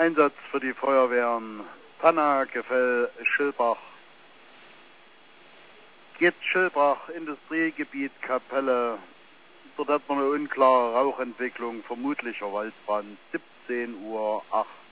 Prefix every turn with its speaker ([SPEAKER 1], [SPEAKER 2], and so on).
[SPEAKER 1] Einsatz für die Feuerwehren Panna, Gefell, Schilbach. Geht Schilbach, Industriegebiet, Kapelle. Dort hat man eine unklare Rauchentwicklung, vermutlicher Waldbrand, 17:08 Uhr.